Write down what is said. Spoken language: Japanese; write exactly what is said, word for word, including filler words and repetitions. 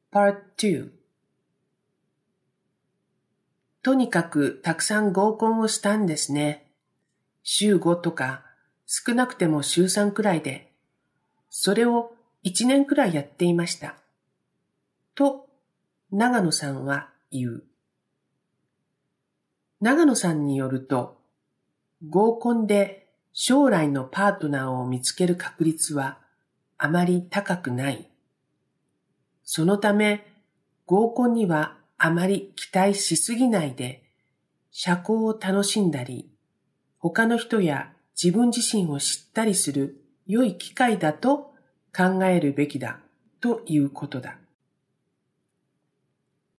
パートに。とにかくたくさん合コンをしたんですね。週ごとか少なくても週さんくらいで、それをいちねんくらいやっていました。と、長野さんは言う。長野さんによると、合コンで将来のパートナーを見つける確率はあまり高くない。そのため、合コンにはあまり期待しすぎないで、社交を楽しんだり、他の人や自分自身を知ったりする良い機会だと考えるべきだということだ。